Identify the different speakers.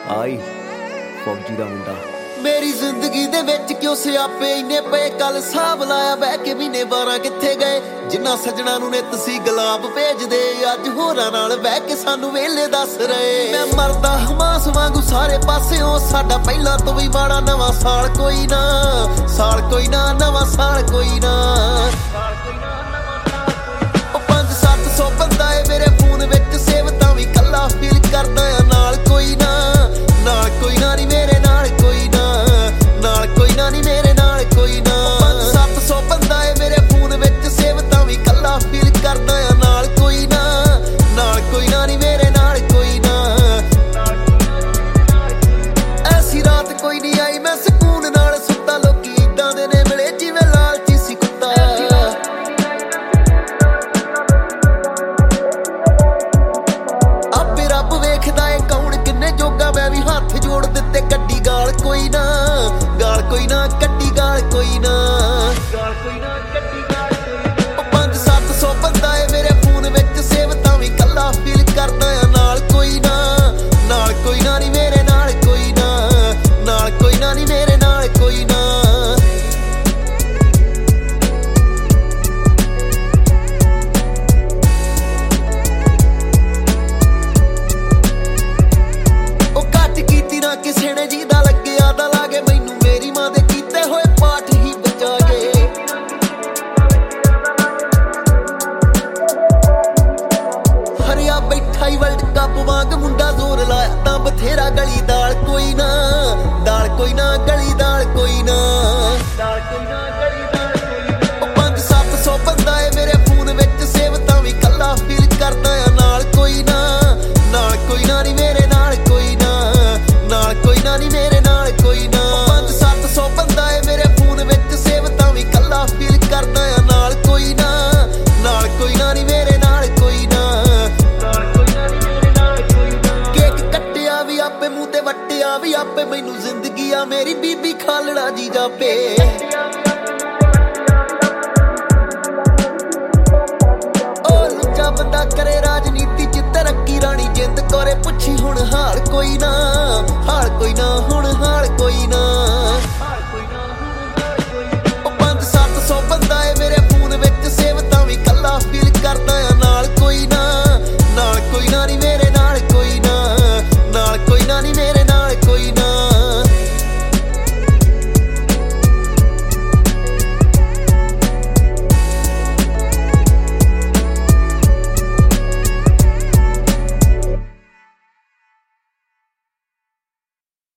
Speaker 1: ਆਈ ਫੌਜੀ ਦਾ ਮੁੰਡਾ।
Speaker 2: ਮੇਰੀ ਜ਼ਿੰਦਗੀ ਦੇ ਵਿੱਚ ਕਿਉਂ ਸਿਆਪੇ ਇੰਨੇ ਪਏ, ਕੱਲ ਸਾਹਬ ਲਾਇਆ ਬਹਿ ਕੇ ਮਹੀਨੇ 12 ਕਿੱਥੇ ਗਏ। ਜਿੰਨਾ ਸੱਜਣਾ ਨੂੰ ਨਿੱਤ ਸੀ ਗੁਲਾਬ ਭੇਜਦੇ, ਅੱਜ ਹੋਰਾਂ ਨਾਲ ਬਹਿ ਕੇ ਸਾਨੂੰ ਵੇਲੇ ਦੱਸ ਰਹੇ। ਮੈਂ ਮਰਦਾ ਹਮਾਸ ਵਾਂਗੂ ਸਾਰੇ ਪਾਸਿਓਂ, ਸਾਡਾ ਪਹਿਲਾਂ ਤੋਂ ਵੀ ਮਾੜਾ ਨਵਾਂ ਸਾਲ ਕੋਈ ਨਾ, ਸਾਲ ਕੋਈ ਨਾ, ਨਵਾਂ ਸਾਲ ਕੋਈ ਨਾ।